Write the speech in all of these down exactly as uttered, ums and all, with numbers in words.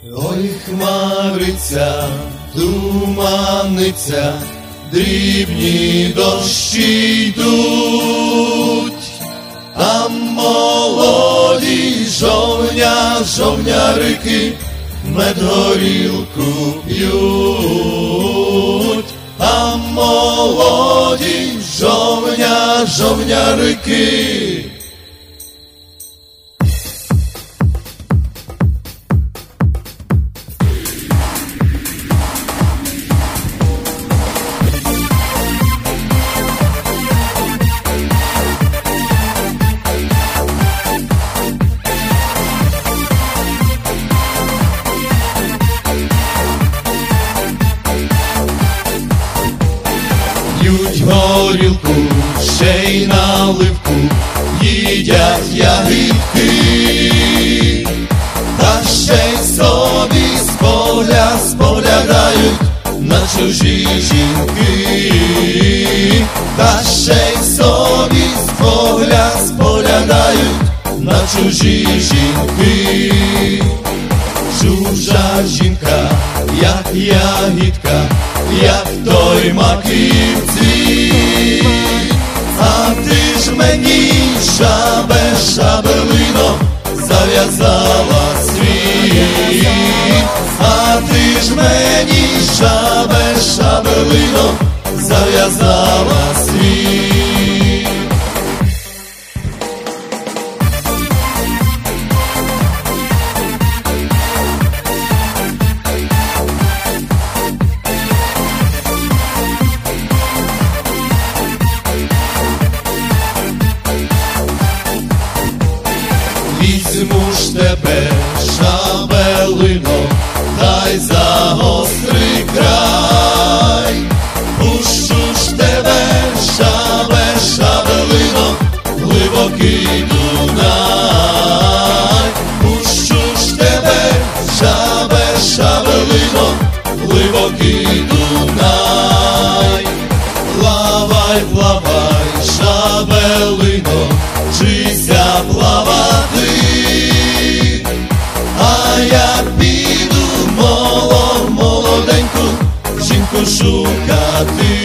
Ой, хмариться, туманиться, дрібні дощі йдуть, а молоді жовня, жовнярики мед горілку п'ють, а молоді жовня, жовнярики. П'ють горілку, ще й наливку, їдять ягідки, та ще й собі спогля, споглядають на чужі жінки, та ще й собі спогля, споглядають на чужі жінки. Чужа жінка, як ягідка, як той маків цвіт, а ти ж мені, шабе, шабелино, зав'язала світ, а ти ж мені, шабе, шабелино, зав'язала світ. Візьму ж тебе, шабелино, дай за гострий край, пущу ж тебе, шабе, шабелино, глибокий Дунай, пущу ж тебе, шабе, шабелино, глибокий Дунай. Плавай, плавай, шабелино, вчися плавати, а я піду моло, молоденьку жінку шукати,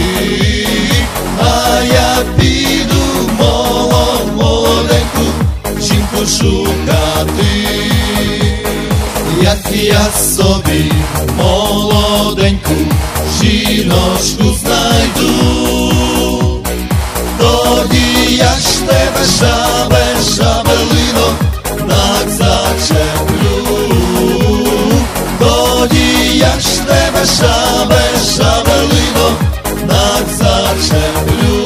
а я піду моло, молоденьку жінку шукати. Як я собі молоденьку жіночку знайду, тоді я ж тебе, шабе, шабелино, так зачеплю, тоді я ж тебе, шабе, шабелино, так зачеплю.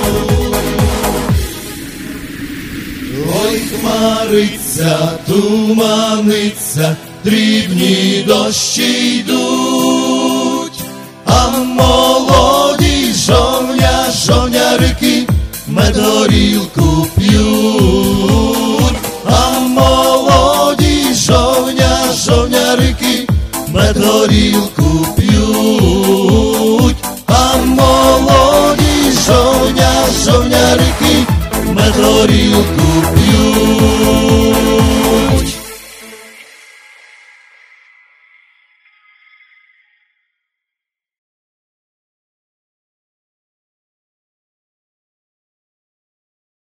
Ой, хмариться, туманиться, дрібні дощі йдуть, а молоді жовня, жовнярики мед горілку п'ють, а молоді жовня, жовнярики мед горілку п'ють, а молоді жовня, жовнярики мед горілку п'ють.